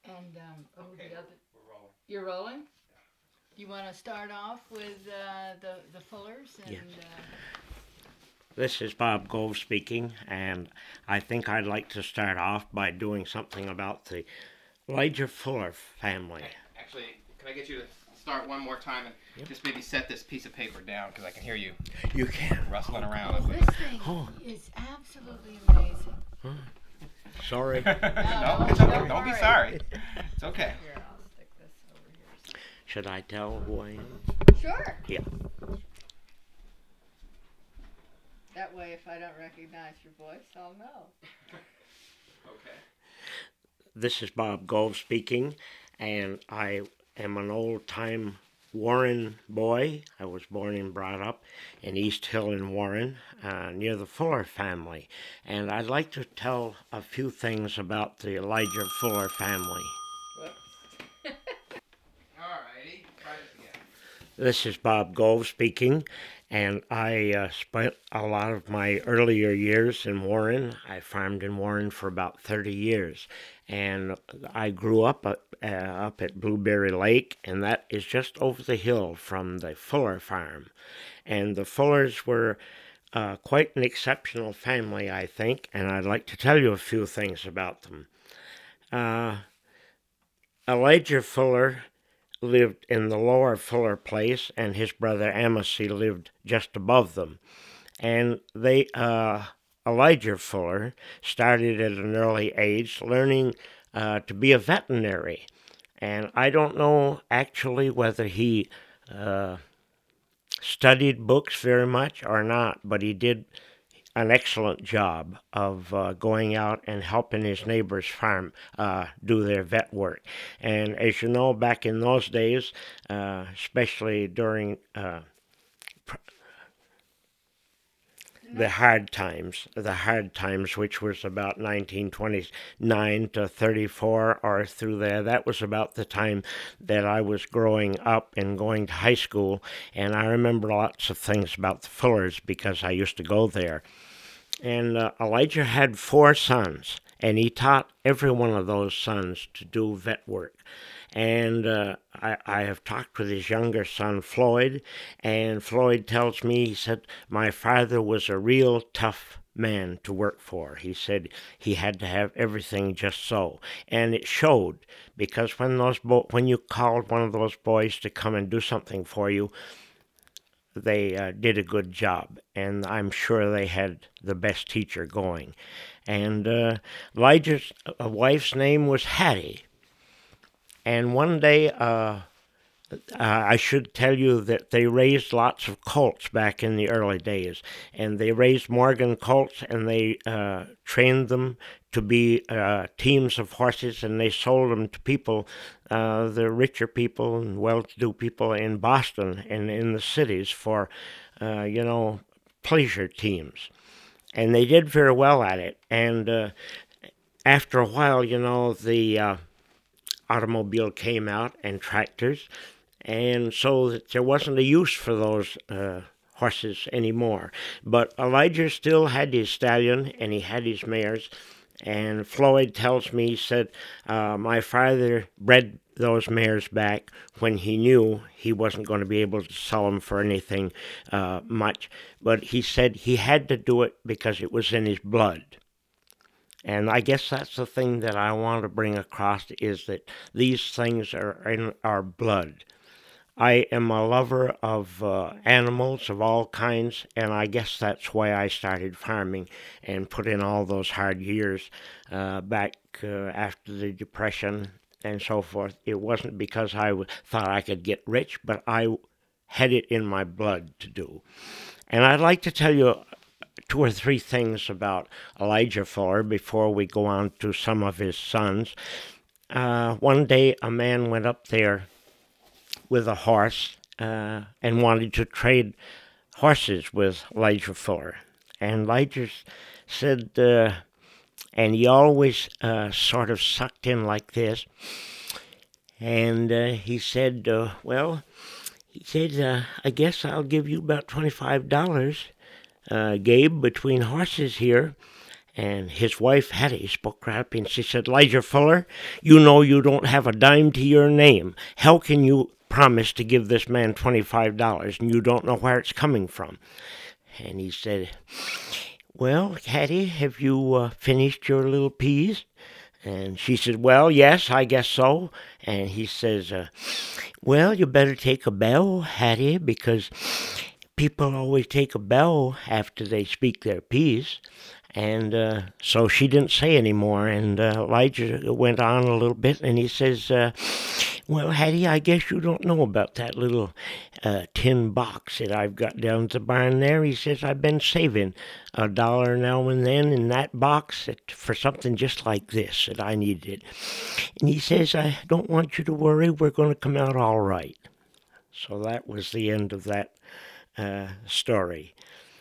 And Okay, the other. we're rolling. You're rolling. You want to start off with the Fullers and. Yes. This is Bob Gove speaking, and I think I'd like to start off by doing something about the Elijah Fuller family. Actually, can I get you to start one more time and just maybe set this piece of paper down because I can hear you You can. rustling around. Oh, this thing Oh. is absolutely amazing. Sorry. No, it's okay. Don't be sorry. It's okay. Here, I'll stick this over here. Should I tell who I am? Sure. Yeah. That way, if I don't recognize your voice, I'll know. Okay. This is Bob Gove speaking, and I am an old-time Warren boy. I was born and brought up in East Hill in Warren, near the Fuller family. And I'd like to tell a few things about the Elijah Fuller family. Whoops. Alrighty. Try this again. This is Bob Gove speaking, and I spent a lot of my earlier years in Warren. I farmed in Warren for about 30 years, and I grew up at Blueberry Lake, and that is just over the hill from the Fuller farm. And the Fullers were quite an exceptional family, I think, and I'd like to tell you a few things about them. Elijah Fuller lived in the lower Fuller place, and his brother Amasai lived just above them. And Elijah Fuller started at an early age learning to be a veterinary. And I don't know actually whether he studied books very much or not, but he did an excellent job of going out and helping his neighbor's farm do their vet work. And as you know, back in those days, especially during the hard times, which was about 1929 to 34 or through there. That was about the time that I was growing up and going to high school, and I remember lots of things about the Fullers because I used to go there. And Elijah had 4 sons, and he taught every one of those sons to do vet work. And I have talked with his younger son, Floyd, and Floyd tells me, he said, my father was a real tough man to work for. He said he had to have everything just so. And it showed, because when you called one of those boys to come and do something for you, they did a good job, and I'm sure they had the best teacher going. And Elijah's wife's name was Hattie. And one day, I should tell you that they raised lots of colts back in the early days. And they raised Morgan colts, and they trained them to be teams of horses, and they sold them to people, the richer people and well-to-do people in Boston and in the cities for, pleasure teams. And they did very well at it. And after a while, the automobile came out and tractors, and so that there wasn't a use for those horses anymore. But Elijah still had his stallion, and he had his mares, and Floyd tells me, he said, my father bred those mares back when he knew he wasn't going to be able to sell them for anything much, but he said he had to do it because it was in his blood. And I guess that's the thing that I want to bring across, is that these things are in our blood. I am a lover of animals of all kinds, and I guess that's why I started farming and put in all those hard years back after the Depression and so forth. It wasn't because I thought I could get rich, but I had it in my blood to do. And I'd like to tell you 2 or 3 things about Elijah Fuller before we go on to some of his sons. One day a man went up there with a horse and wanted to trade horses with Elijah Fuller. And Elijah said, and he always sort of sucked in like this, and he said, I guess I'll give you about $25, Gabe, between horses here. And his wife, Hattie, spoke right up and she said, Elijah Fuller, you know you don't have a dime to your name. How can you promise to give this man $25 and you don't know where it's coming from? And he said, well, Hattie, have you finished your little peas? And she said, well, yes, I guess so. And he says, well, you better take a bow, Hattie, because people always take a bow after they speak their piece. And so she didn't say any more, and Elijah went on a little bit, and he says, well, Hattie, I guess you don't know about that little tin box that I've got down at the barn there. He says, I've been saving $1 now and then in that box for something just like this that I needed. And he says, I don't want you to worry, we're going to come out all right. So that was the end of that story.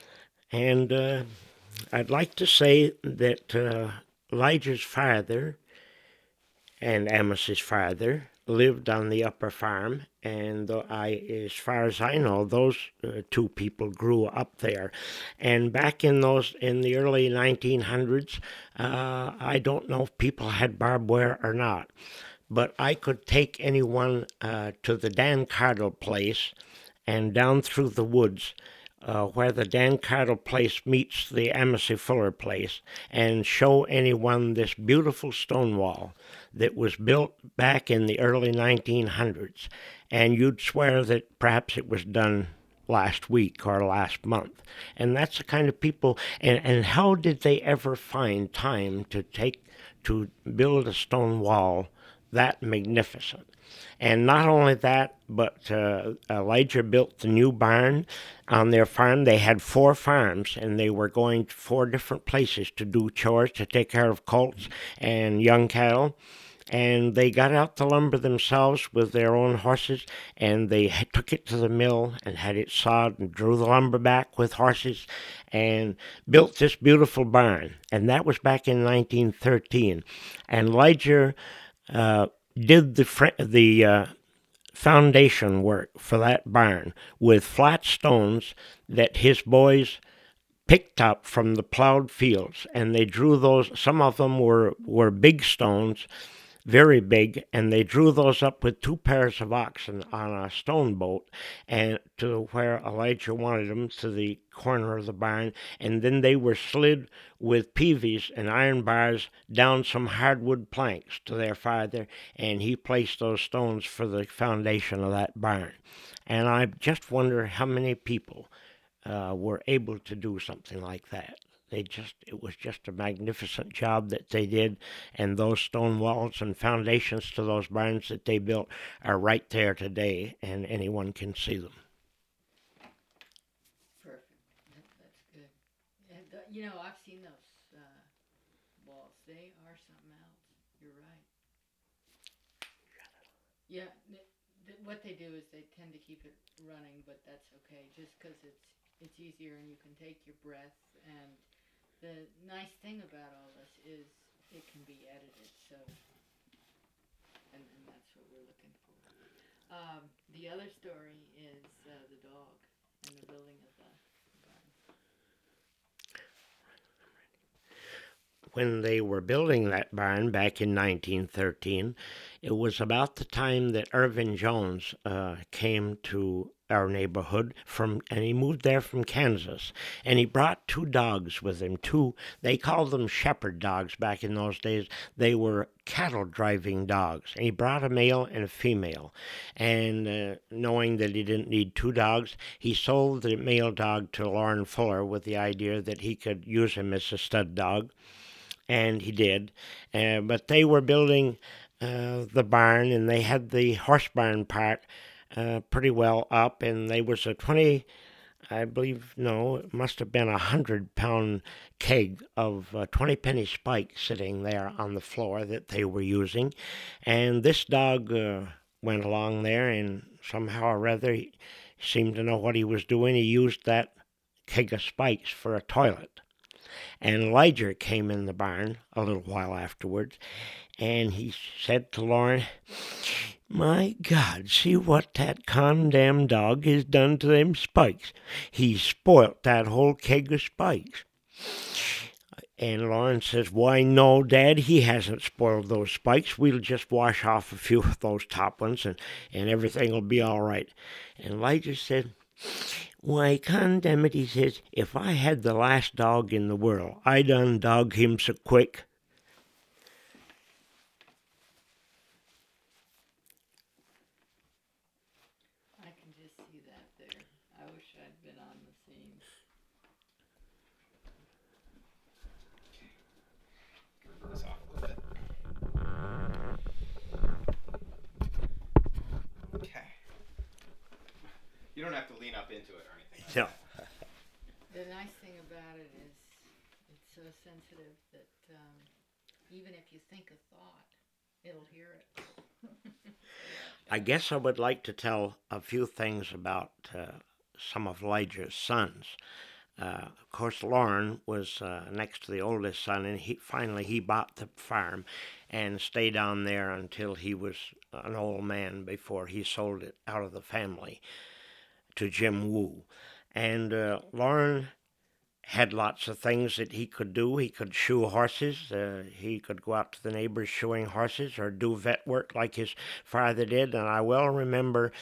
And I'd like to say that Elijah's father and Amos's father lived on the upper farm, and as far as I know, those two people grew up there. And back in the early 1900s, I don't know if people had barbed wire or not, but I could take anyone to the Dan Cardle place and down through the woods where the Dan Cardle place meets the Amos Fuller place, and show anyone this beautiful stone wall that was built back in the early 1900s. And you'd swear that perhaps it was done last week or last month. And that's the kind of people, and how did they ever find time to build a stone wall that magnificent? And not only that, but Elijah built the new barn on their farm. They had 4 farms, and they were going to 4 different places to do chores, to take care of colts and young cattle. And they got out the lumber themselves with their own horses, and they took it to the mill and had it sawed and drew the lumber back with horses and built this beautiful barn. And that was back in 1913. And Elijah did the foundation work for that barn with flat stones that his boys picked up from the plowed fields, and they drew those. Some of them were big stones, very big, and they drew those up with 2 pairs of oxen on a stone boat, and to where Elijah wanted them, to the corner of the barn. And then they were slid with peavies and iron bars down some hardwood planks to their father, and he placed those stones for the foundation of that barn. And I just wonder how many people were able to do something like that. It was just a magnificent job that they did, and those stone walls and foundations to those barns that they built are right there today, and anyone can see them. Perfect. That's good. And, I've seen those walls. They are something else. You're right. Yeah. What they do is they tend to keep it running, but that's okay, just because it's easier and you can take your breath. And the nice thing about all this is it can be edited, so, and that's what we're looking for. The other story is the dog and the building of the barn. When they were building that barn back in 1913, it was about the time that Irvin Jones came to our neighborhood and he moved there from Kansas, and he brought 2 dogs with him. They called them shepherd dogs back in those days. They were cattle driving dogs, and he brought a male and a female. And knowing that he didn't need 2 dogs, he sold the male dog to Loren Fuller with the idea that he could use him as a stud dog, and he did. But they were building the barn, and they had the horse barn part pretty well up, and there was a 20, I believe, no, it must have been 100-pound keg of 20-penny spikes sitting there on the floor that they were using. And this dog went along there, and somehow or other he seemed to know what he was doing. He used that keg of spikes for a toilet. And Elijah came in the barn a little while afterwards, and he said to Loren, "My God, see what that condemned dog has done to them spikes. He's spoilt that whole keg of spikes." And Lauren says, "Why, no, Dad, he hasn't spoiled those spikes. We'll just wash off a few of those top ones and everything will be all right." And Elijah said, "Why, condemn it," he says, "if I had the last dog in the world, I'd undog him so quick." I can just see that there. I wish I'd been on the scene. Move this off a little bit. Okay. You don't have to lean up into it or anything like No. that. The nice thing about it is it's so sensitive that even if you think a thought, it'll hear it. I guess I would like to tell a few things about some of Elijah's sons. Of course, Lauren was next to the oldest son, and he bought the farm and stayed on there until he was an old man before he sold it out of the family to Jim Wu. And Lauren had lots of things that he could do. He could shoe horses. He could go out to the neighbors shoeing horses or do vet work like his father did. And I well remember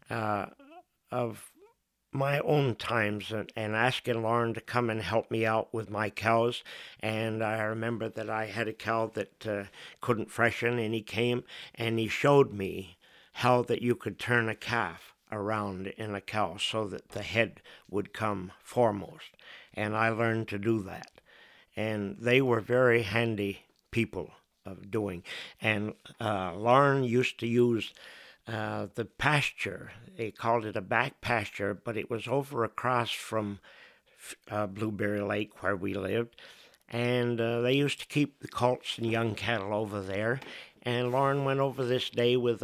of my own times and asking Lauren to come and help me out with my cows. And I remember that I had a cow that couldn't freshen, and he came and he showed me how that you could turn a calf around in a cow so that the head would come foremost. And I learned to do that. And they were very handy people of doing. And Lauren used to use the pasture. They called it a back pasture, but it was over across from Blueberry Lake where we lived. And they used to keep the colts and young cattle over there. And Lauren went over this day with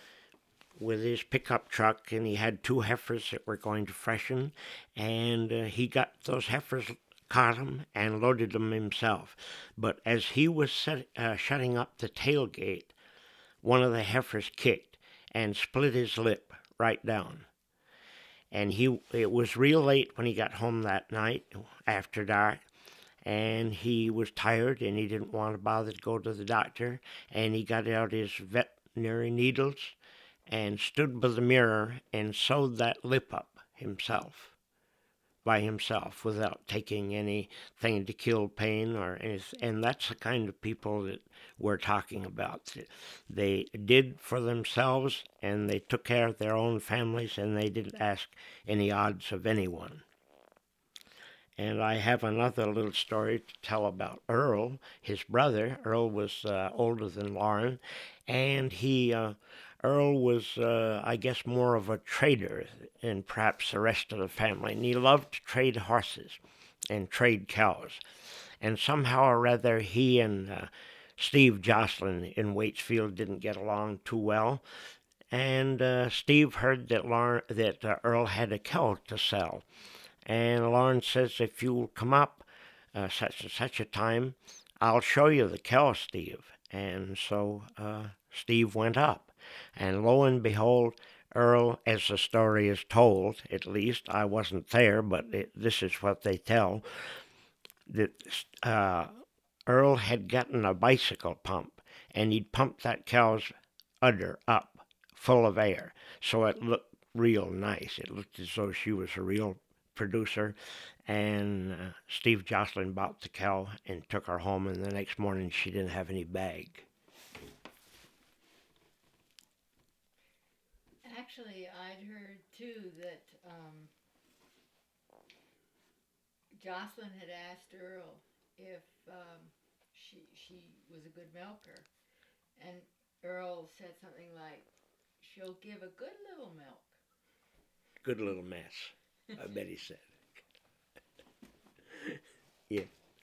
his pickup truck, and he had 2 heifers that were going to freshen, and he got those heifers, caught them, and loaded them himself. But as he was shutting up the tailgate, one of the heifers kicked and split his lip right down. And it was real late when he got home that night after dark, and he was tired, and he didn't want to bother to go to the doctor, and he got out his veterinary needles and stood by the mirror and sewed that lip up by himself without taking anything to kill pain or anything. And that's the kind of people that we're talking about. They did for themselves, and they took care of their own families, and they didn't ask any odds of anyone. And I have another little story to tell about Earl, his brother. Earl was older than Lauren, and Earl was, I guess, more of a trader than perhaps the rest of the family, and he loved to trade horses and trade cows. And somehow or other, he and Steve Jocelyn in Waitsfield didn't get along too well, and Steve heard that Earl had a cow to sell. And Lauren says, "If you'll come up such and such a time, I'll show you the cow, Steve." And so Steve went up. And lo and behold, Earl, as the story is told, at least, I wasn't there, but this is what they tell, that Earl had gotten a bicycle pump, and he'd pumped that cow's udder up full of air. So it looked real nice. It looked as though she was a real producer. And Steve Jocelyn bought the cow and took her home, and the next morning she didn't have any bag. Actually, I'd heard too that Jocelyn had asked Earl if she was a good milker, and Earl said something like, "She'll give a good little milk." Good little mess, I bet he said. Yeah.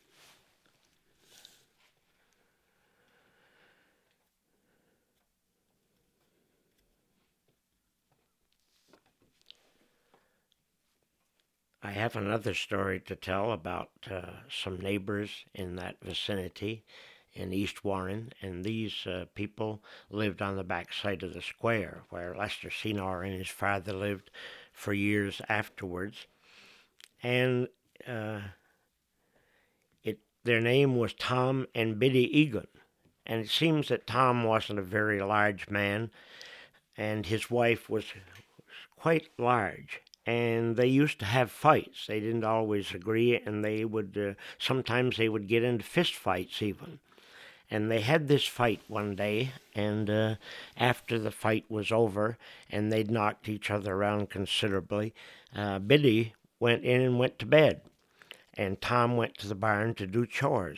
I have another story to tell about some neighbors in that vicinity in East Warren, and these people lived on the back side of the square where Lester Senor and his father lived for years afterwards. And their name was Tom and Biddy Egan. And it seems that Tom wasn't a very large man, and his wife was quite large. And they used to have fights. They didn't always agree, and they would sometimes they would get into fist fights even. And they had this fight one day, and after the fight was over, and they'd knocked each other around considerably, Biddy went in and went to bed, and Tom went to the barn to do chores.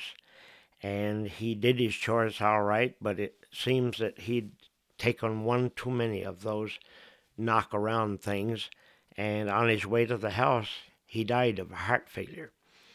And he did his chores all right, but it seems that he'd taken one too many of those knock-around things, and on his way to the house, he died of a heart failure.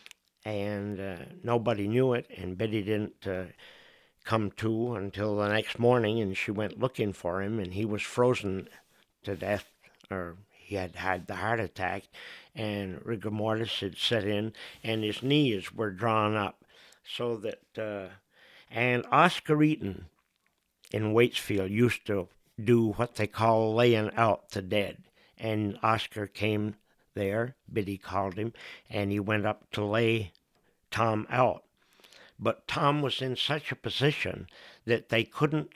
And nobody knew it, and Biddy didn't come to until the next morning, and she went looking for him, and he was frozen to death, or he had had the heart attack, and rigor mortis had set in, and his knees were drawn up, so that, and Oscar Eaton in Waitsfield used to do what they call laying out the dead, and Oscar came there, Biddy called him, and he went up to lay Tom out. But Tom was in such a position that they couldn't,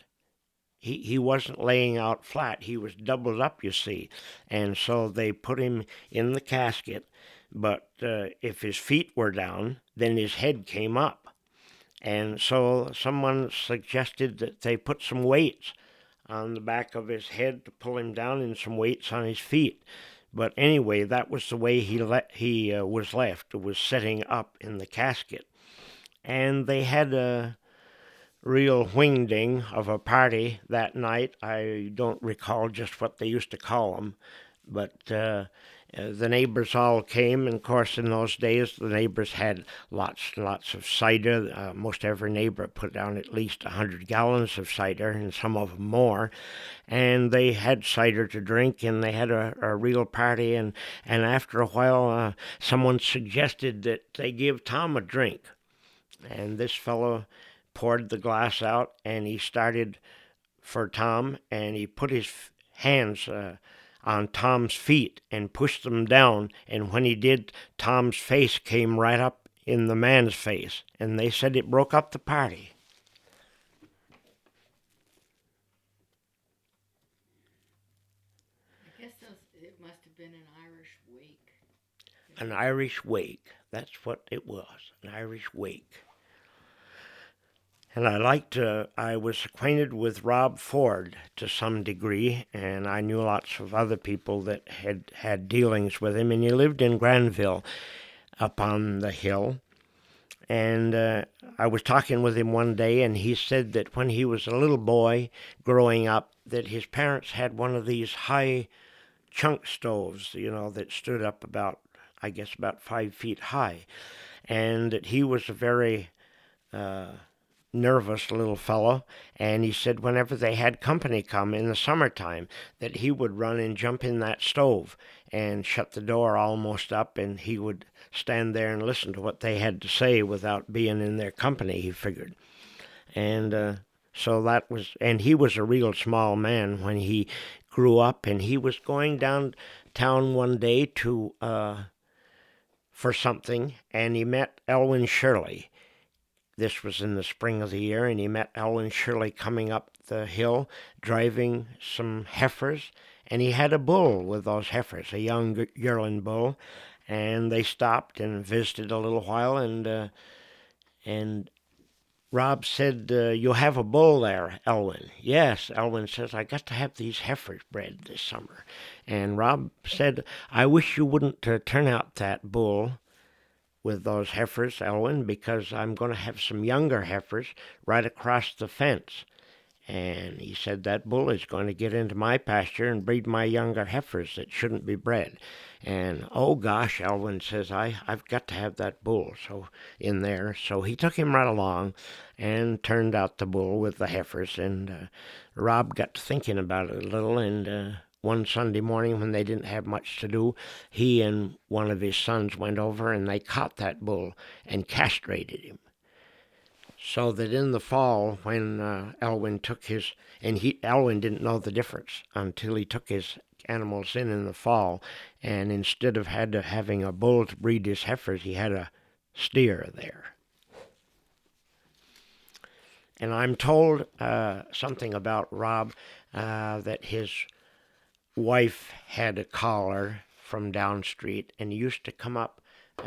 he wasn't laying out flat. He was doubled up, you see. And so they put him in the casket, but if his feet were down, then his head came up. And so someone suggested that they put some weights on the back of his head to pull him down and some weights on his feet. But anyway, that was the way he was left. It was sitting up in the casket. And they had a real wingding of a party that night. I don't recall just what they used to call them, but the neighbors all came, and of course in those days the neighbors had lots and lots of cider. Most every neighbor put down at least 100 gallons of cider, and some of them more, and they had cider to drink, and they had a real party, and after a while someone suggested that they give Tom a drink. And this fellow poured the glass out, and he started for Tom, and he put his hands on Tom's feet and pushed them down. And when he did, Tom's face came right up in the man's face, and they said it broke up the party. I guess it must have been an Irish wake. An Irish wake. That's what it was, an Irish wake. And I was acquainted with Rob Ford to some degree, and I knew lots of other people that had dealings with him, and he lived in Granville up on the hill. And I was talking with him one day, and he said that when he was a little boy growing up, that his parents had one of these high chunk stoves, that stood up about 5 feet high, and that he was a very nervous little fellow, and he said whenever they had company come in the summertime that he would run and jump in that stove and shut the door almost up, and he would stand there and listen to what they had to say without being in their company, he figured. And so that was, and he was a real small man when he grew up, and he was going downtown one day to for something, and he met Elwyn Shirley. This was in the spring of the year, and he met Elwyn Shirley coming up the hill, driving some heifers, and he had a bull with those heifers, a young yearling bull, and they stopped and visited a little while, and Rob said, "You have a bull there, Elwyn." "Yes," Elwyn says, "I got to have these heifers bred this summer." And Rob said, "I wish you wouldn't turn out that bull with those heifers, Elwyn, because I'm going to have some younger heifers right across the fence." And he said, "That bull is going to get into my pasture and breed my younger heifers that shouldn't be bred." And, "Oh gosh," Elwyn says, I've got to have that bull in there. So he took him right along and turned out the bull with the heifers. And Rob got to thinking about it a little, and one Sunday morning when they didn't have much to do, he and one of his sons went over and they caught that bull and castrated him. So that in the fall, when Elwyn took his, and Elwyn didn't know the difference until he took his animals in the fall, and instead of having a bull to breed his heifers, he had a steer there. And I'm told something about Rob that his wife had a collar from down street, and he used to come up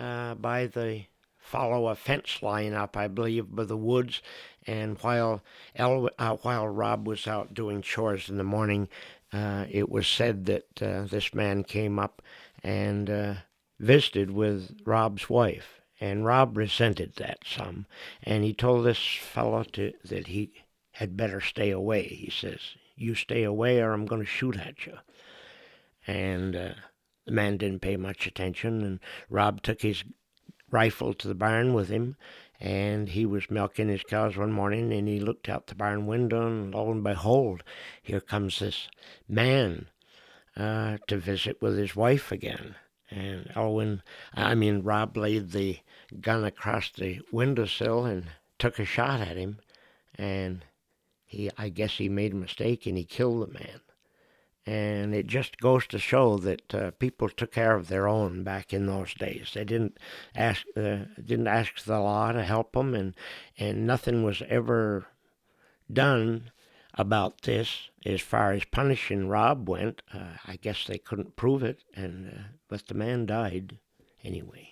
follow a fence line up, I believe, by the woods. And while Rob was out doing chores in the morning, it was said that this man came up and visited with Rob's wife. And Rob resented that some. And he told this fellow that he had better stay away. He says, "You stay away or I'm going to shoot at you." And the man didn't pay much attention, and Rob took his rifle to the barn with him, and he was milking his cows one morning, and he looked out the barn window, and lo and behold, here comes this man to visit with his wife again. And Rob laid the gun across the windowsill and took a shot at him, and I guess he made a mistake and he killed the man. And it just goes to show that people took care of their own back in those days. They didn't ask the law to help them, and nothing was ever done about this as far as punishing Rob went. I guess they couldn't prove it, but the man died anyway.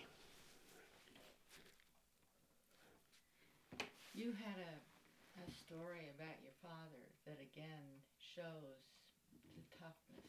You had a story about your father that again shows the toughness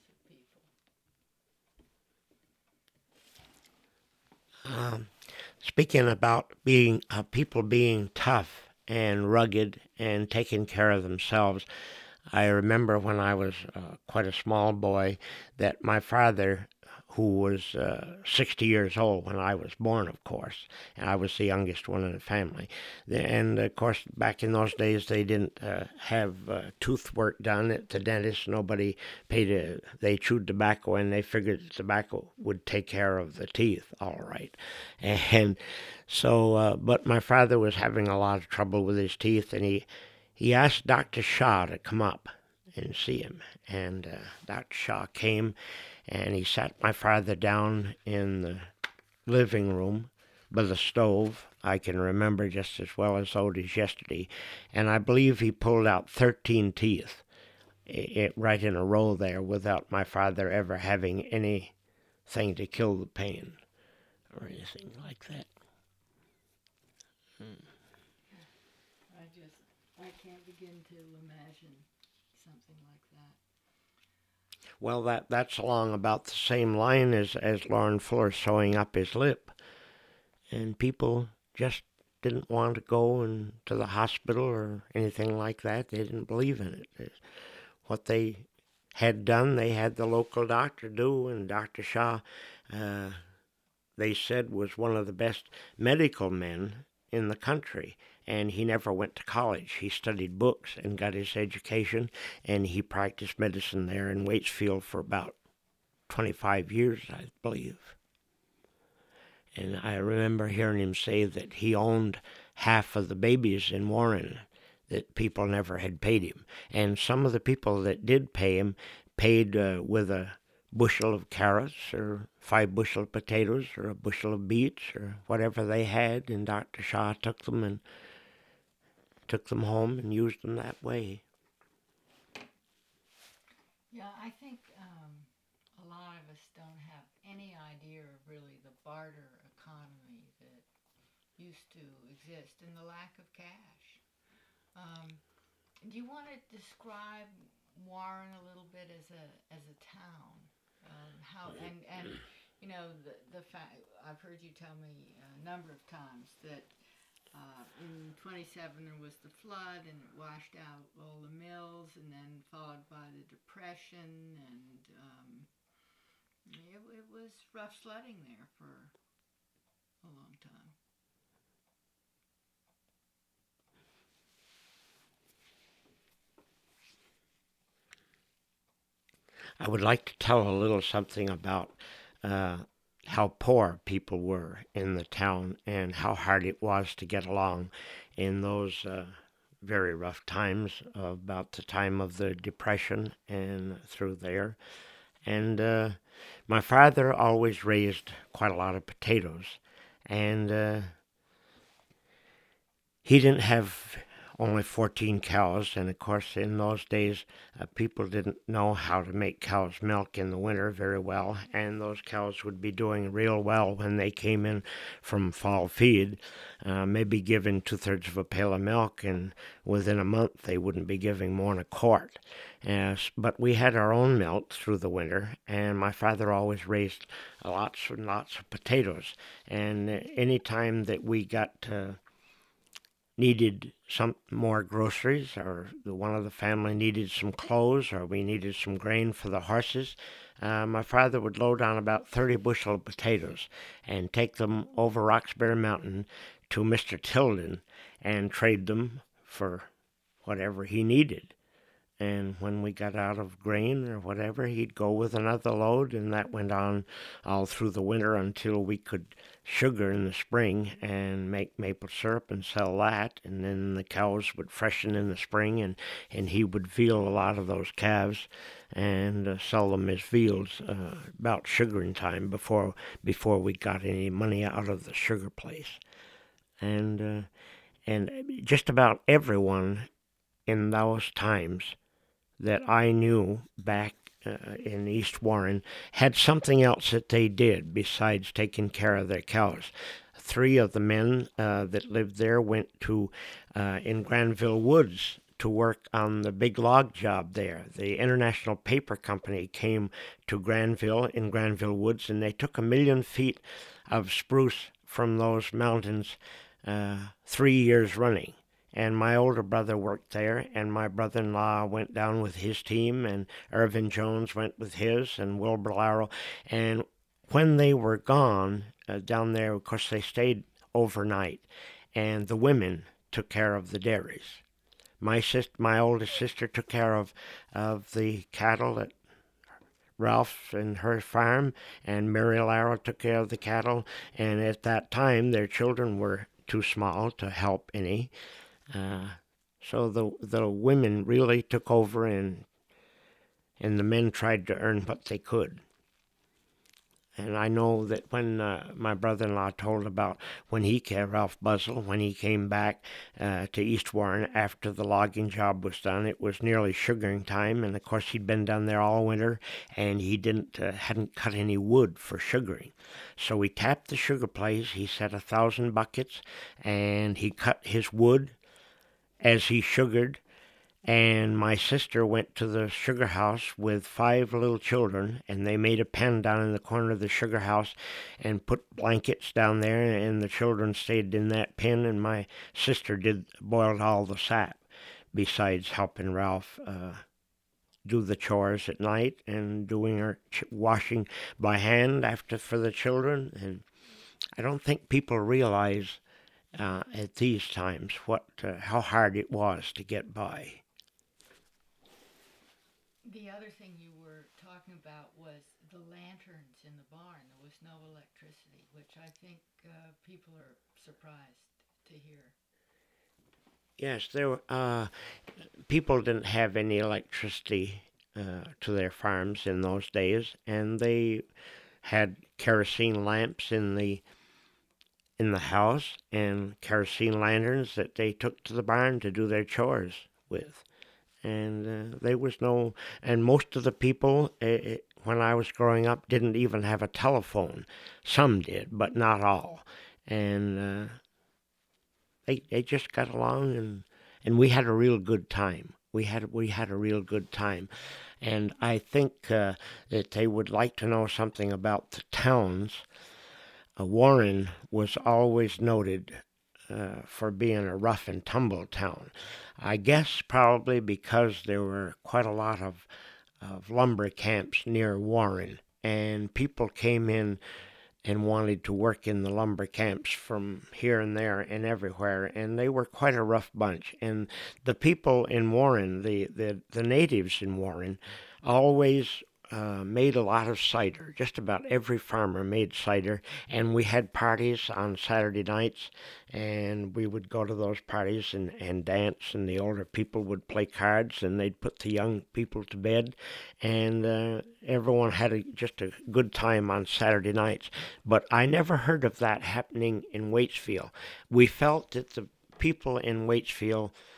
of people. Speaking about people being tough and rugged and taking care of themselves, I remember when I was quite a small boy that my father, who was 60 years old when I was born, of course, and I was the youngest one in the family. And, of course, back in those days, they didn't have tooth work done at the dentist. Nobody paid they chewed tobacco, and they figured tobacco would take care of the teeth all right. And so, but my father was having a lot of trouble with his teeth, and he asked Dr. Shaw to come up and see him. And Dr. Shaw came, and he sat my father down in the living room by the stove. I can remember just as well as though it is yesterday. And I believe he pulled out 13 teeth right in a row there without my father ever having anything to kill the pain or anything like that. I can't begin to imagine something like that. Well, that's along about the same line as Loren Fuller sewing up his lip. And people just didn't want to go to the hospital or anything like that. They didn't believe in it. What they had done, they had the local doctor do, and Dr. Shaw, they said, was one of the best medical men in the country. And he never went to college. He studied books and got his education, and he practiced medicine there in Waitsfield for about 25 years, I believe. And I remember hearing him say that he owned half of the babies in Warren, that people never had paid him. And some of the people that did pay him paid with a bushel of carrots or 5 bushel of potatoes or a bushel of beets or whatever they had, and Dr. Shaw took them home and used them that way. Yeah, I think a lot of us don't have any idea of really the barter economy that used to exist and the lack of cash. Do you want to describe Warren a little bit as a town? How and you know the fact I've heard you tell me a number of times that in 27 there was the flood and it washed out all the mills, and then followed by the Depression, and it was rough sledding there for a long time. I would like to tell a little something about how poor people were in the town and how hard it was to get along in those very rough times about the time of the Depression and through there. And my father always raised quite a lot of potatoes, and he didn't have only 14 cows, and of course in those days people didn't know how to make cows milk in the winter very well, and those cows would be doing real well when they came in from fall feed, maybe giving 2/3 of a pail of milk, and within a month they wouldn't be giving more than a quart. But we had our own milk through the winter, and my father always raised lots and lots of potatoes, and any time that we got needed some more groceries, or one of the family needed some clothes, or we needed some grain for the horses, my father would load on about 30 bushel of potatoes and take them over Roxbury Mountain to Mr. Tilden and trade them for whatever he needed. And when we got out of grain or whatever, he'd go with another load, and that went on all through the winter until we could sugar in the spring and make maple syrup and sell that. And then the cows would freshen in the spring, and he would veal a lot of those calves and sell them as veals about sugaring time before we got any money out of the sugar place. And just about everyone in those times that I knew back in East Warren had something else that they did besides taking care of their cows. 3 of the men that lived there went to in Granville Woods to work on the big log job there. The International Paper Company came to Granville in Granville Woods, and they took 1 million feet of spruce from those mountains 3 years running. And my older brother worked there, and my brother-in-law went down with his team, and Irvin Jones went with his, and Wilbur Larrow. And when they were gone down there, of course, they stayed overnight, and the women took care of the dairies. My oldest sister took care of the cattle at Ralph and her farm, and Mary Larrow took care of the cattle. And at that time, their children were too small to help any. So the women really took over, and the men tried to earn what they could. And I know that when my brother-in-law told about Ralph Buzzell, when he came back to East Warren after the logging job was done, it was nearly sugaring time, and of course he'd been down there all winter, and he hadn't cut any wood for sugaring. So he tapped the sugar place, he set 1,000 buckets, and he cut his wood as he sugared, and my sister went to the sugar house with 5 little children, and they made a pen down in the corner of the sugar house and put blankets down there, and the children stayed in that pen, and my sister boiled all the sap, besides helping Ralph do the chores at night and doing her washing by hand for the children. And I don't think people realize at these times how hard it was to get by. The other thing you were talking about was the lanterns in the barn. There was no electricity, which I think people are surprised to hear. Yes, people didn't have any electricity to their farms in those days, and they had kerosene lamps in the house, and kerosene lanterns that they took to the barn to do their chores with. And and most of the people, when I was growing up, didn't even have a telephone. Some did, but not all. And they just got along, and we had a real good time. We had a real good time. And I think that they would like to know something about the towns. Warren was always noted for being a rough and tumble town. I guess probably because there were quite a lot of lumber camps near Warren, and people came in and wanted to work in the lumber camps from here and there and everywhere, and they were quite a rough bunch. And the people in Warren, the natives in Warren, always made a lot of cider. Just about every farmer made cider, and we had parties on Saturday nights, and we would go to those parties and dance, and the older people would play cards, and they'd put the young people to bed, and everyone had just a good time on Saturday nights. But I never heard of that happening in Waitsfield. We felt that the people in Waitsfield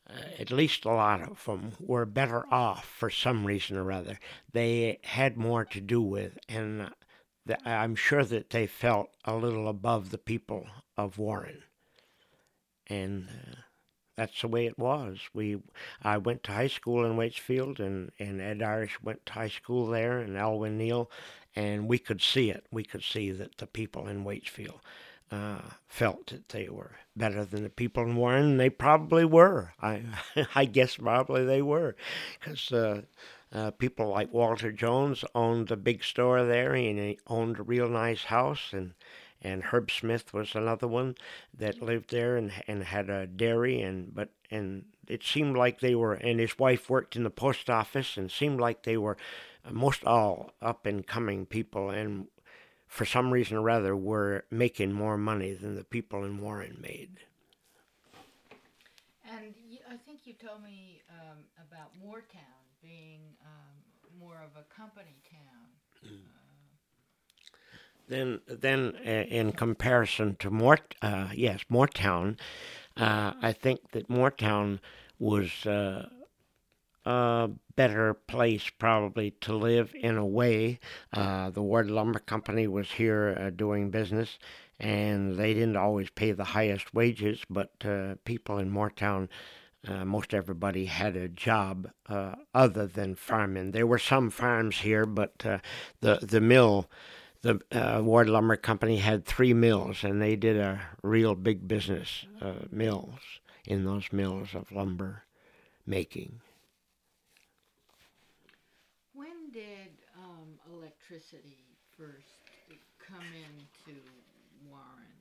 at least a lot of them, were better off for some reason or other. They had more to do with, and I'm sure that they felt a little above the people of Warren. And that's the way it was. I went to high school in Waitsfield, and Ed Irish went to high school there, and Elwyn Neal, and we could see it. We could see that the people in Waitsfield felt that they were better than the people in Warren. They probably were. I guess probably they were, because people like Walter Jones owned a big store there, and he owned a real nice house, and Herb Smith was another one that lived there and had a dairy, and it seemed like they were, and his wife worked in the post office, and seemed like they were most all up and coming people, and for some reason or other were making more money than the people in Warren made. And I think you told me about Moortown being more of a company town. Then, in comparison to Moortown, I think that Moortown was a better place probably to live in a way. The Ward Lumber Company was here doing business, and they didn't always pay the highest wages, but people in Moortown, most everybody had a job other than farming. There were some farms here, but the mill, the Ward Lumber Company had 3 mills, and they did a real big business, mills, in those mills of lumber making. When did electricity first come into Warren?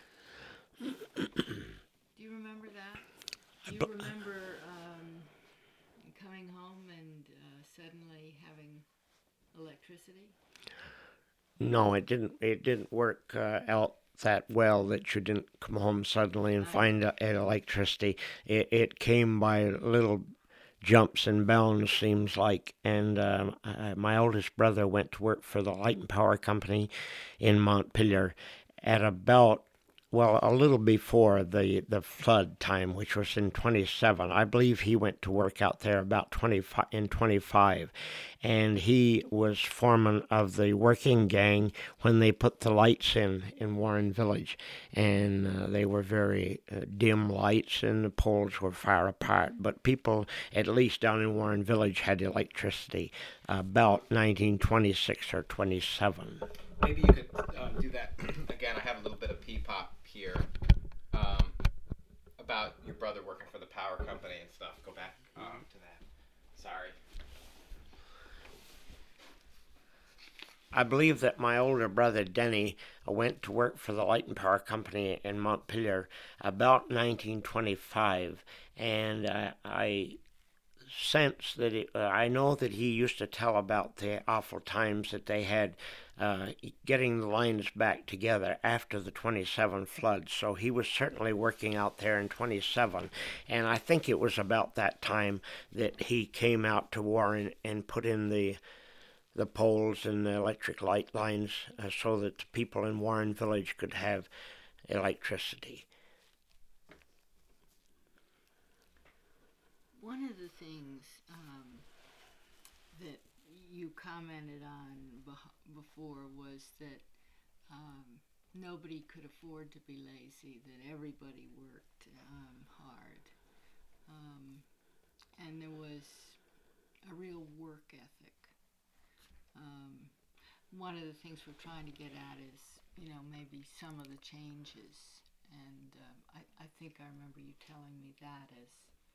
Do you remember that? Do you remember coming home and suddenly having electricity? No, it didn't. It didn't work out that well. That you didn't come home suddenly and find electricity. It came by little jumps and bounds, seems like. And my oldest brother went to work for the Light and Power Company in Montpelier at about, well, a little before the flood time, which was in 27. I believe he went to work out there about 25. And he was foreman of the working gang when they put the lights in Warren Village. And they were very dim lights, and the poles were far apart. But people, at least down in Warren Village, had electricity about 1926 or 27. Maybe you could do that again. I have a little bit of P-pop here about your brother working for the power company and stuff. Go back to that. Sorry. I believe that my older brother Denny went to work for the Light and Power Company in Montpelier about 1925, and I sense that I know that he used to tell about the awful times that they had getting the lines back together after the 27 flood. So he was certainly working out there in 27, and I think it was about that time that he came out to Warren and put in the poles and the electric light lines so that the people in Warren Village could have electricity. One of the things that you commented on before was that nobody could afford to be lazy, that everybody worked hard. And there was a real work ethic. One of the things we're trying to get at is, maybe some of the changes. And I think I remember you telling me that as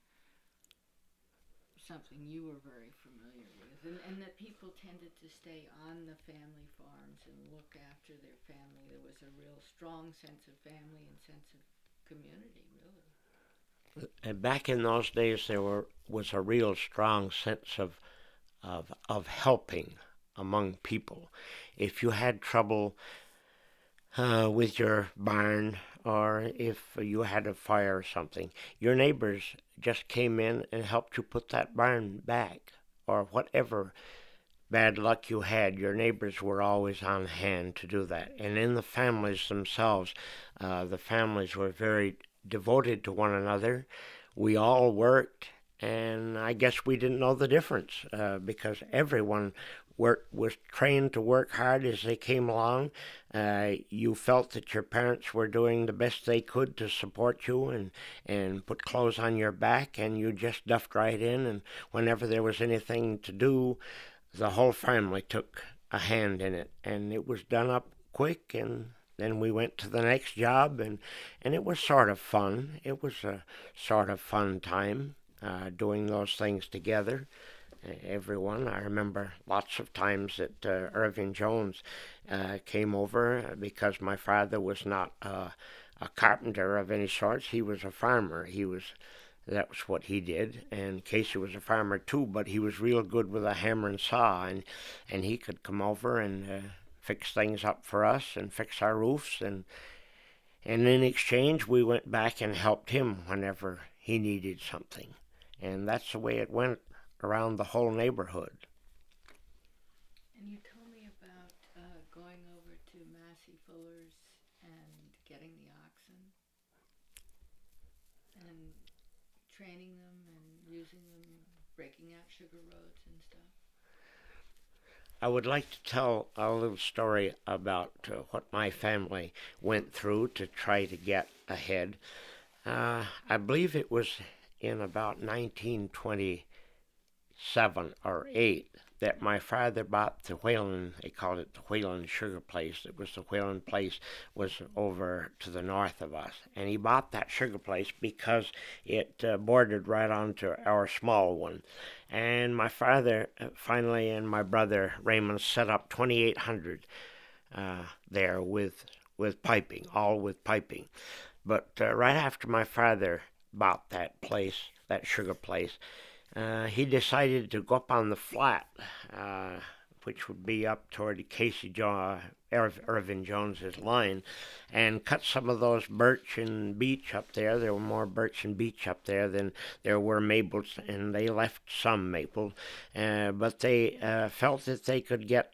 something you were very familiar with, and that people tended to stay on the family farms and look after their family. There was a real strong sense of family and sense of community, really. And back in those days, there was a real strong sense of helping among people. If you had trouble with your barn, or if you had a fire or something, your neighbors just came in and helped you put that barn back, or whatever bad luck you had, your neighbors were always on hand to do that. And in the families themselves, the families were very devoted to one another. we all worked, and I guess we didn't know the difference because everyone was trained to work hard as they came along. You felt that your parents were doing the best they could to support you and put clothes on your back, and you just duffed right in, and whenever there was anything to do, the whole family took a hand in it, and it was done up quick, and then we went to the next job, and it was sort of fun. It was a sort of fun time doing those things together. Everyone. I remember lots of times that Irving Jones came over because my father was not a carpenter of any sorts. He was a farmer. That was what he did. And Casey was a farmer too, but he was real good with a hammer and saw, and he could come over and fix things up for us and fix our roofs, and in exchange we went back and helped him whenever he needed something. And that's the way it went around the whole neighborhood. And you told me about going over to Massey Fuller's and getting the oxen and training them and using them, breaking out sugar roads and stuff. I would like to tell a little story about what my family went through to try to get ahead. I believe it was in about 1927 or 8 that my father bought the Whalen, they called it the Whalen Sugar Place. It was the Whalen Place was over to the north of us. And he bought that sugar place because it bordered right onto our small one. And my father finally and my brother Raymond set up 2,800 there with piping, all with piping. But right after my father bought that place, that sugar place, he decided to go up on the flat, which would be up toward Irving Jones's line, and cut some of those birch and beech up there. There were more birch and beech up there than there were maples, and they left some maple, but they felt that they could get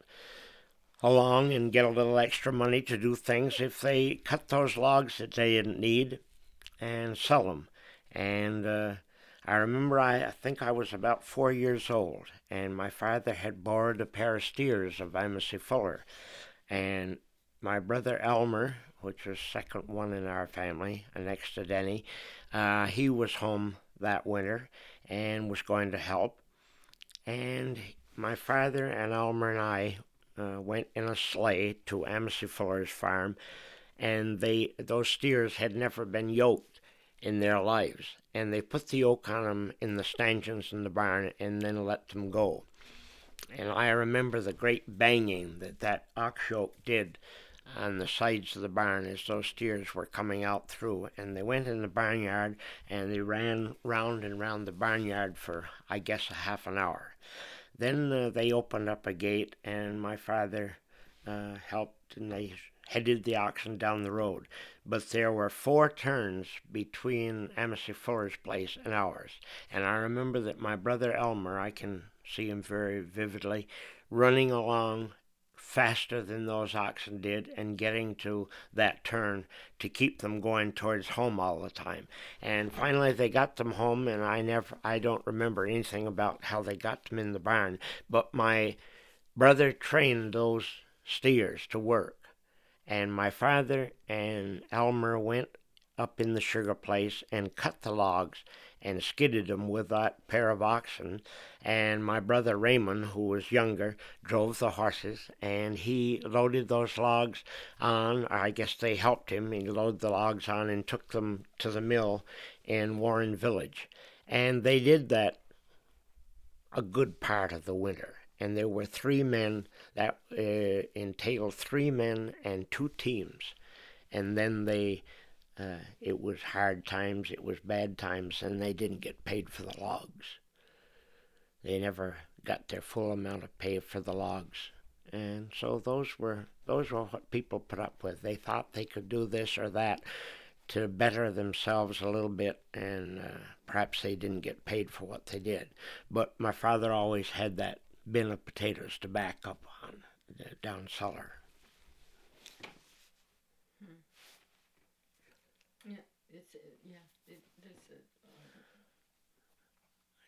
along and get a little extra money to do things if they cut those logs that they didn't need and sell them. And I remember I think I was about 4 years old, and my father had borrowed a pair of steers of Massey Fuller. And my brother Elmer, which was second one in our family, next to Denny, he was home that winter and was going to help. And my father and Elmer and I went in a sleigh to Massey Fuller's farm, and those steers had never been yoked in their lives, and they put the yoke on them in the stanchions in the barn and then let them go. And I remember the great banging that ox yoke did on the sides of the barn as those steers were coming out through. And they went in the barnyard and they ran round and round the barnyard for, I guess, a half an hour. Then they opened up a gate, and my father helped, and they headed the oxen down the road. But there were 4 turns between Massey Fuller's place and ours. And I remember that my brother Elmer, I can see him very vividly, running along faster than those oxen did and getting to that turn to keep them going towards home all the time. And finally they got them home, and I don't remember anything about how they got them in the barn, but my brother trained those steers to work. And my father and Elmer went up in the sugar place and cut the logs and skidded them with that pair of oxen. And my brother Raymond, who was younger, drove the horses, and he loaded those logs on, or I guess they helped him. He loaded the logs on and took them to the mill in Warren Village. And they did that a good part of the winter. And there were 3 men that entailed 3 men and 2 teams. And then it was hard times, it was bad times, and they didn't get paid for the logs. They never got their full amount of pay for the logs. And so those were what people put up with. They thought they could do this or that to better themselves a little bit, and perhaps they didn't get paid for what they did. But my father always had that bin of potatoes to back up on down cellar.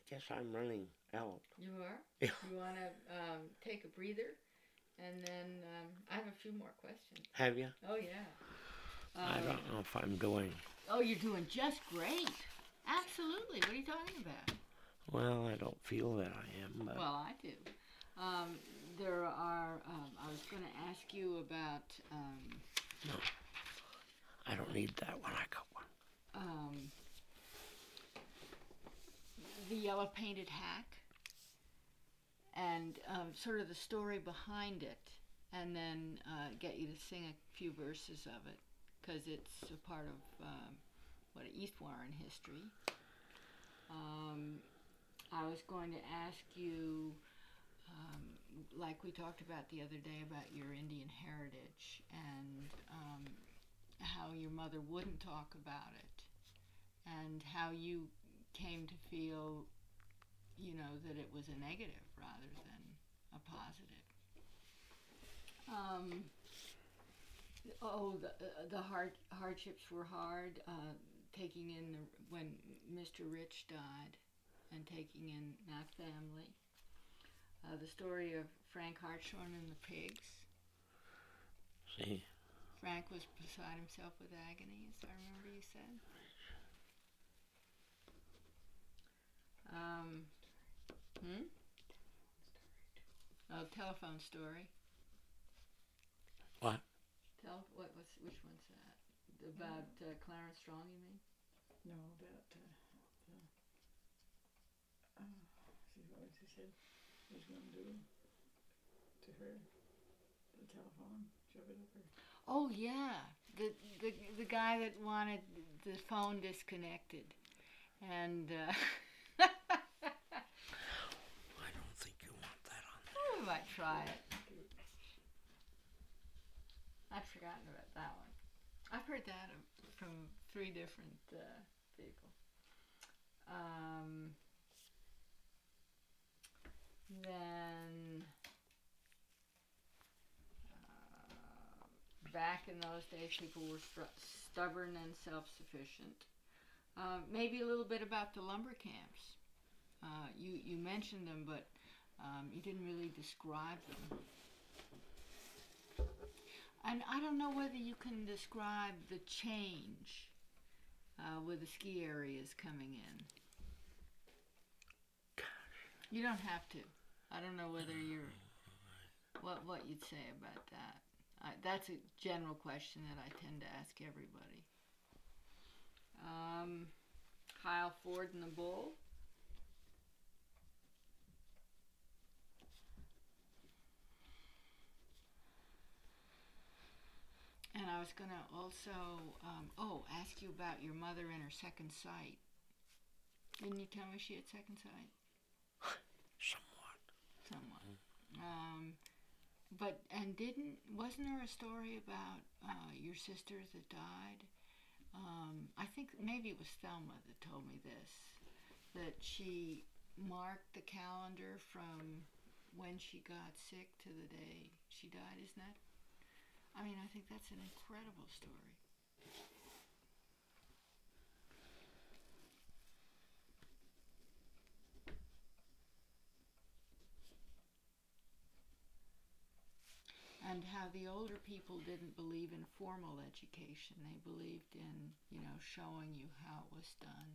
guess I'm running out. You are? Yeah. You want to take a breather? And then I have a few more questions. Have you? Oh, yeah. I don't know if I'm doing... Oh, you're doing just great. Absolutely. What are you talking about? Well, I don't feel that I am, but... Well, I do. There are... I was going to ask you about... No. I don't need that one. I got one. The Yellow Painted Hack. And sort of the story behind it. And then get you to sing a few verses of it. Because it's a part of East Warren history. I was going to ask you, like we talked about the other day, about your Indian heritage and how your mother wouldn't talk about it, and how you came to feel, that it was a negative rather than a positive. The hardships were hard. Taking in when Mr. Rich died, and taking in that family. The story of Frank Hartshorn and the pigs. See? Frank was beside himself with agony, as I remember you said. Oh, telephone story. What? Which one's that? About Clarence Strong, you mean? No, about see what he said he was going to do to her. The telephone, shove it up her. Oh yeah, the guy that wanted the phone disconnected, and I don't think you want that on there. we might try it. I've forgotten about that one. I've heard that from 3 different people. Then back in those days, people were stubborn and self-sufficient. Maybe a little bit about the lumber camps. You mentioned them, but you didn't really describe them. And I don't know whether you can describe the change with the ski areas coming in. You don't have to. I don't know whether you're... What you'd say about that. That's a general question that I tend to ask everybody. Kyle Ford and the Bull. And I was going to also, ask you about your mother and her second sight. Didn't you tell me she had second sight? Somewhat. Wasn't there a story about your sister that died? I think maybe it was Thelma that told me this, that she marked the calendar from when she got sick to the day she died, isn't that? I mean, I think that's an incredible story. And how the older people didn't believe in formal education. They believed in, showing you how it was done.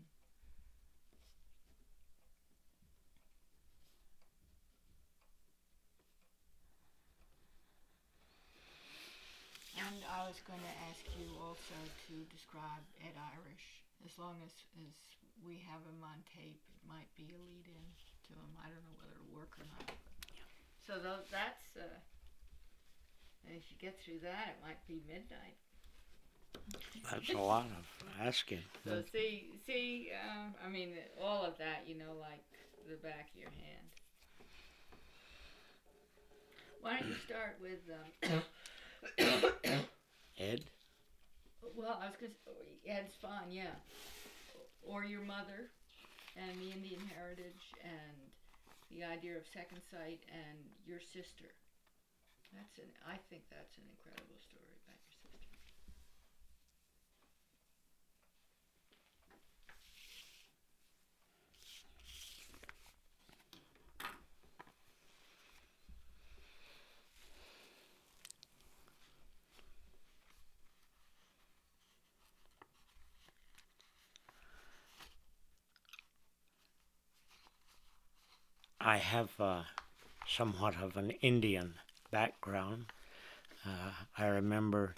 And I was going to ask you also to describe Ed Irish. As long as we have him on tape, it might be a lead-in to him. I don't know whether it'll work or not. So that's... if you get through that, it might be midnight. That's a lot of asking. So see, I mean, all of that, like the back of your hand. Why don't you start with Ed? Well, I was going to say, Ed's fine, yeah. Or your mother and the Indian heritage and the idea of second sight and your sister. I think that's an incredible story about your sister. I have somewhat of an Indian background. I remember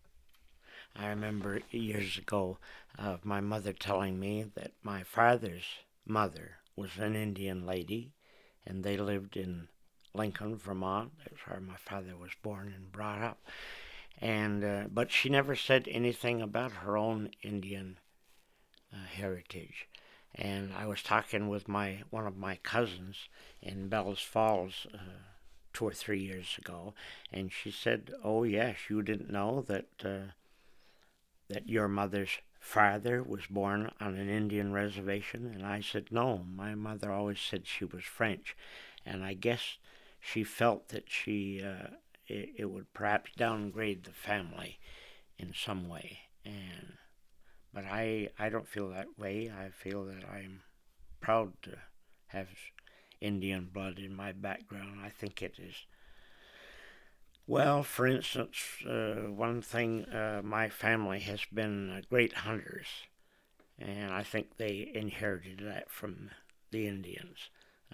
years ago my mother telling me that my father's mother was an Indian lady, and they lived in Lincoln, Vermont. That's where my father was born and brought up. And but she never said anything about her own Indian heritage. And I was talking with one of my cousins in Bells Falls 2 or 3 years ago, and she said, "Oh yes, you didn't know that that your mother's father was born on an Indian reservation?" And I said, "No, my mother always said she was French," and I guess she felt that it would perhaps downgrade the family in some way. But I don't feel that way. I feel that I'm proud to have Indian blood in my background. I think it is. Well, for instance, one thing, my family has been great hunters, and I think they inherited that from the Indians.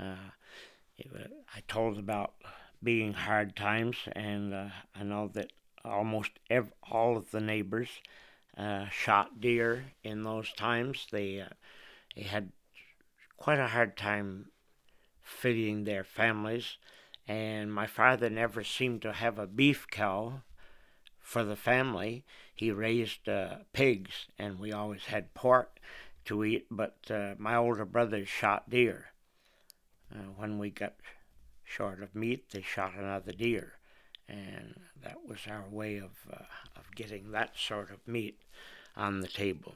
I told about being hard times, and I know that almost all of the neighbors shot deer in those times. They had quite a hard time feeding their families, and my father never seemed to have a beef cow for the family. He raised pigs, and we always had pork to eat, but my older brothers shot deer. When we got short of meat, they shot another deer, and that was our way of getting that sort of meat on the table.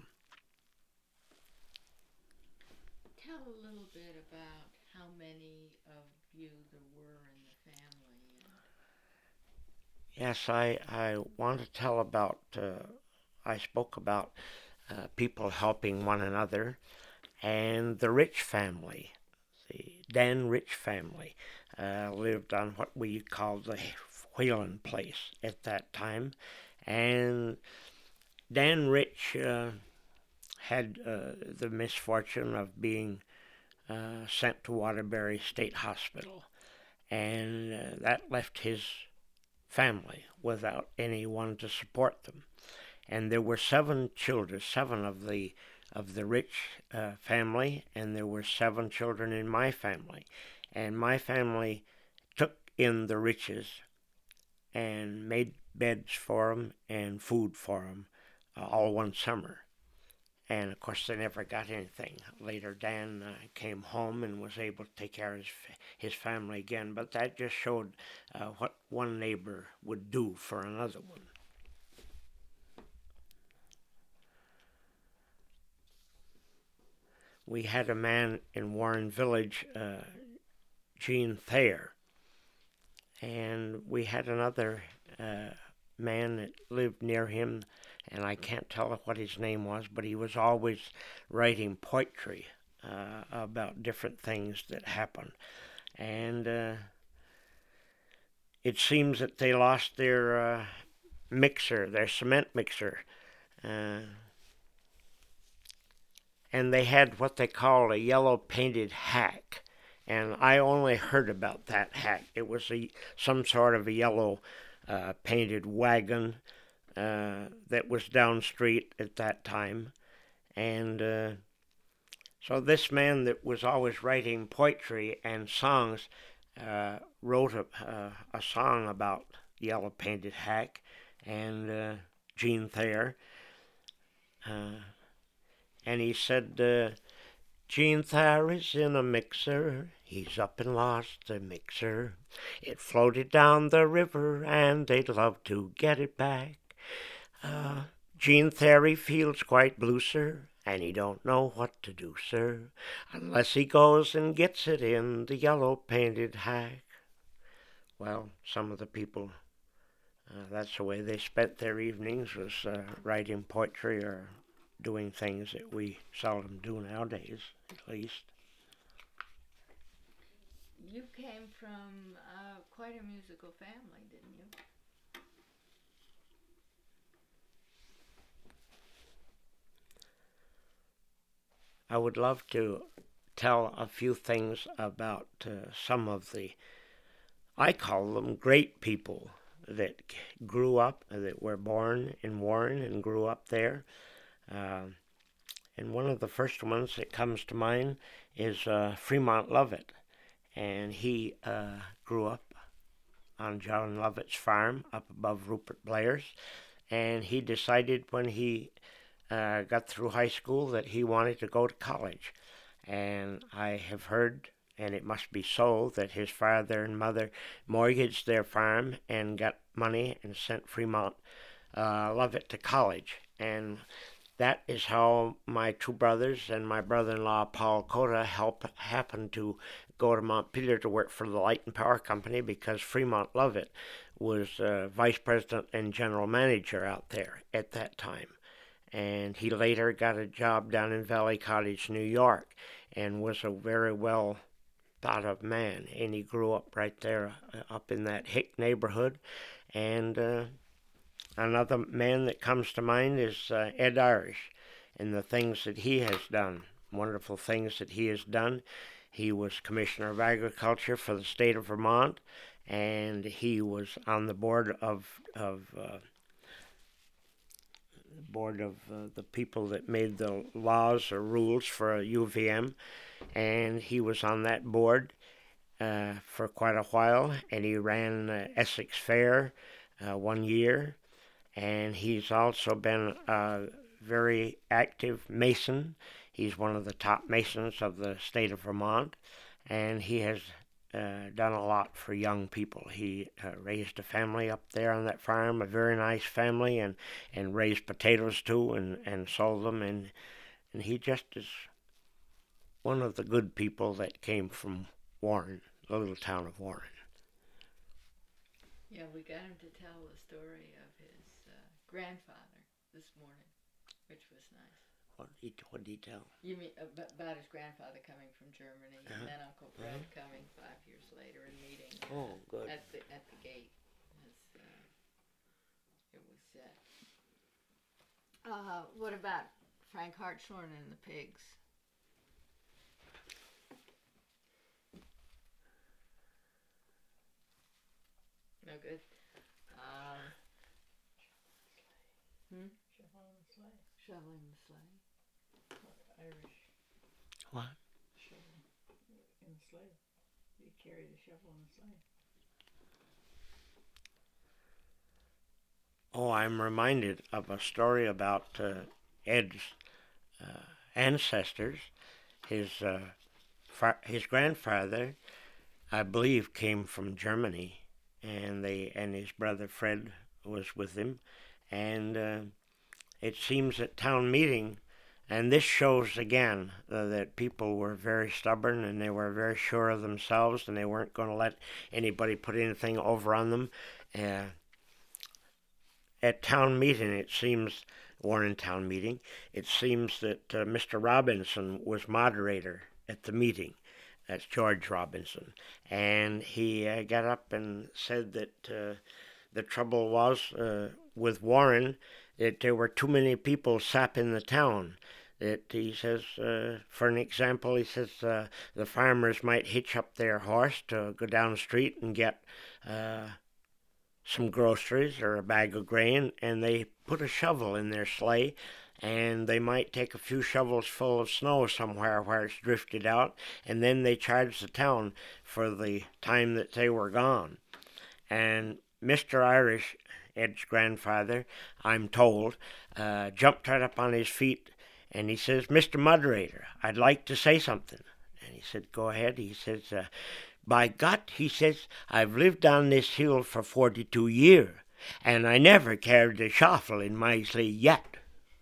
Tell a little bit about how many of you there were in the family. Yes, I want to tell about, I spoke about people helping one another, and the Rich family, the Dan Rich family, lived on what we called the Whalen Place at that time. And Dan Rich had the misfortune of being sent to Waterbury State Hospital, and that left his family without anyone to support them. And there were 7 children, 7 of the Rich family, and there were 7 children in my family. And my family took in the Riches and made beds for them and food for them all one summer. And of course they never got anything. Later Dan came home and was able to take care of his family again, but that just showed what one neighbor would do for another one. We had a man in Warren Village, Gene Thayer, and we had another man that lived near him, and I can't tell what his name was, but he was always writing poetry about different things that happened. And it seems that they lost their mixer, their cement mixer, and they had what they called a yellow painted hack. And I only heard about that hack. It was some sort of a yellow painted wagon that was down street at that time. And so this man that was always writing poetry and songs wrote a song about the yellow painted hack and Gene Thayer. And he said, Gene Thayer is in a mixer, he's up and lost the mixer. It floated down the river and they'd love to get it back. Gene Thayer feels quite blue, sir, and he don't know what to do, sir, unless he goes and gets it in the yellow painted hack. Well, some of the people, that's the way they spent their evenings, was writing poetry or doing things that we seldom do nowadays, at least. You came from quite a musical family, didn't you? I would love to tell a few things about some of the, I call them great people that grew up, that were born in Warren and grew up there. And one of the first ones that comes to mind is Fremont Lovett. And he grew up on John Lovett's farm up above Rupert Blair's. And he decided when he got through high school that he wanted to go to college. And I have heard, and it must be so, that his father and mother mortgaged their farm and got money and sent Fremont Lovett to college. And that is how my two brothers and my brother-in-law, Paul Cota, happened to go to Montpelier to work for the Light and Power Company, because Fremont Lovett was vice president and general manager out there at that time. And he later got a job down in Valley Cottage, New York, and was a very well thought of man. And he grew up right there up in that Hick neighborhood. And another man that comes to mind is Ed Irish, and the things that he has done, wonderful things that he has done. He was Commissioner of Agriculture for the state of Vermont, and he was on the board of the people that made the laws or rules for UVM, and he was on that board for quite a while, and he ran Essex Fair 1 year, and he's also been a very active Mason. He's one of the top Masons of the state of Vermont, and he has done a lot for young people. He raised a family up there on that farm, a very nice family, and raised potatoes too, and sold them, and he just is one of the good people that came from Warren, the little town of Warren. Yeah, we got him to tell the story of his grandfather this morning, which was nice. What did he tell? You mean about his grandfather coming from Germany, and then Uncle Fred coming 5 years later and meeting good. at the gate as it was said. What about Frank Hartshorn and the pigs? No good. Shoveling the sleigh. Irish What? shovel in the sleigh. You carry the shovel in the sleigh. Oh, I'm reminded of a story about Ed's ancestors. His grandfather, I believe, came from Germany, and his brother Fred was with him, and it seems at town meeting, and this shows again that people were very stubborn, and they were very sure of themselves, and they weren't going to let anybody put anything over on them. At town meeting, it seems, Warren town meeting, it seems that Mr. Robinson was moderator at the meeting. That's George Robinson. And he got up and said that the trouble was with Warren, that there were too many people sapping the town. That he says, for an example, he says the farmers might hitch up their horse to go down the street and get some groceries or a bag of grain, and they put a shovel in their sleigh, and they might take a few shovels full of snow somewhere where it's drifted out, and then they charge the town for the time that they were gone. And Mr. Irish, Ed's grandfather, I'm told, jumped right up on his feet, and he says, "Mr. Moderator, I'd like to say something." And he said, "Go ahead." He says, "By God," he says, "I've lived on this hill for 42 years, and I never carried a shovel in my sleigh yet."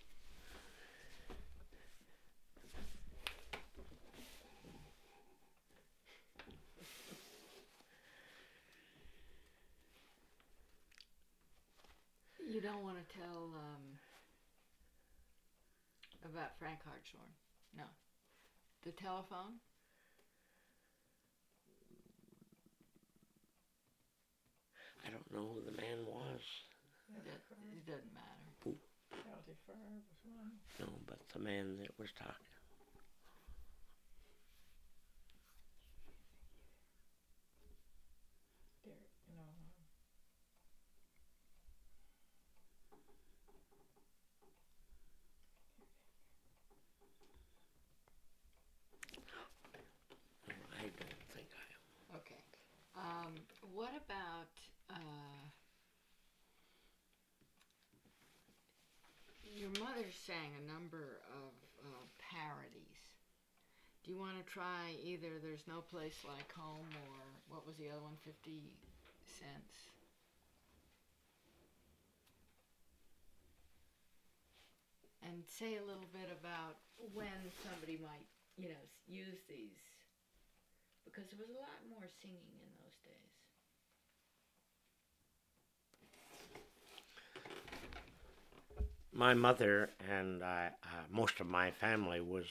You don't want to tell about Frank Hartshorn? No. The telephone? I don't know who the man was. It doesn't matter. County Fire was one. No, but the man that was talking. What about your mother sang a number of parodies. Do you want to try either There's No Place Like Home or what was the other one, 50 Cents? And say a little bit about when somebody might, use these. Because there was a lot more singing in those days. My mother and most of my family was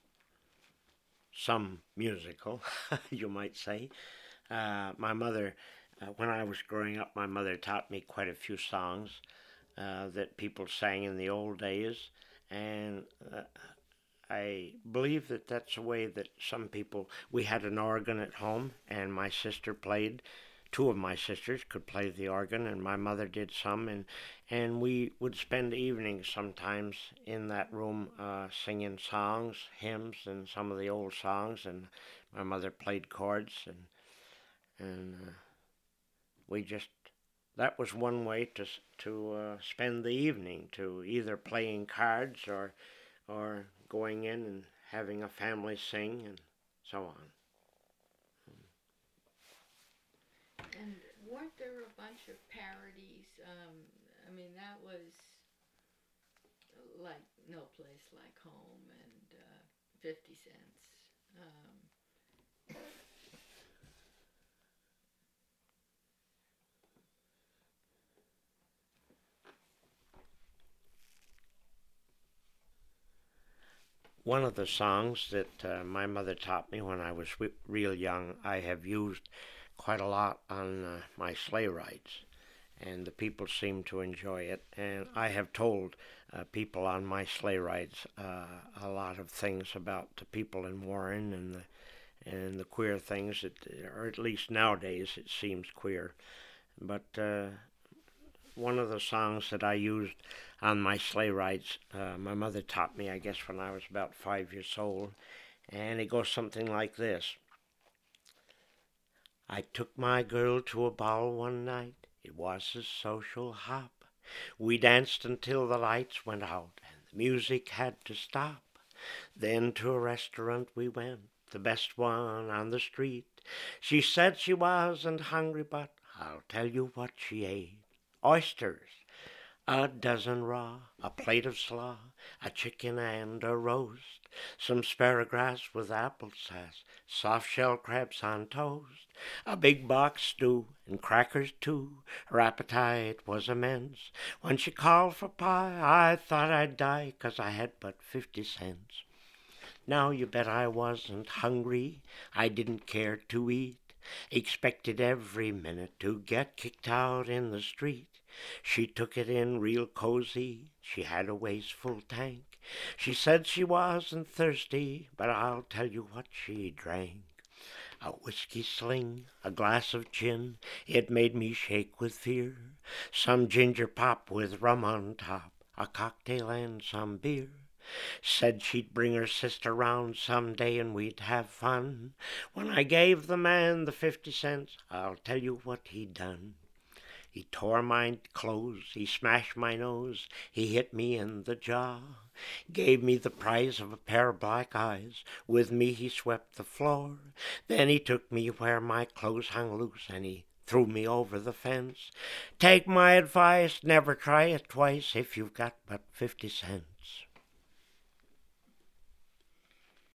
some musical, you might say. My mother, when I was growing up, my mother taught me quite a few songs that people sang in the old days, and I believe that that's a way that some people, we had an organ at home, and my sister played. Two of my sisters could play the organ, and my mother did some, and we would spend evenings sometimes in that room singing songs, hymns, and some of the old songs, and my mother played chords, and we just, that was one way to spend the evening, to either playing cards or going in and having a family sing and so on. And weren't there a bunch of parodies? That was like No Place Like Home and 50 Cents. One of the songs that my mother taught me when I was real young, I have used quite a lot on my sleigh rides, and the people seem to enjoy it. And I have told people on my sleigh rides a lot of things about the people in Warren and the queer things that, or at least nowadays it seems queer. But one of the songs that I used on my sleigh rides, my mother taught me, I guess, when I was about 5 years old, and it goes something like this. I took my girl to a ball one night. It was a social hop. We danced until the lights went out and the music had to stop. Then to a restaurant we went, the best one on the street. She said she wasn't hungry, but I'll tell you what she ate. Oysters, a dozen raw, a plate of slaw, a chicken and a roast, some asparagus with apple sauce, soft-shell crabs on toast, a big box stew, and crackers too. Her appetite was immense. When she called for pie, I thought I'd die, 'cause I had but 50 cents. Now you bet I wasn't hungry, I didn't care to eat, expected every minute to get kicked out in the street. She took it in real cozy, she had a wasteful tank. She said she wasn't thirsty, but I'll tell you what she drank. A whiskey sling, a glass of gin, it made me shake with fear. Some ginger pop with rum on top, a cocktail and some beer. Said she'd bring her sister round some day and we'd have fun. When I gave the man the 50 cents, I'll tell you what he done. He tore my clothes, he smashed my nose, he hit me in the jaw, gave me the prize of a pair of black eyes, with me he swept the floor. Then he took me where my clothes hung loose and he threw me over the fence. Take my advice, never try it twice if you've got but 50 cents.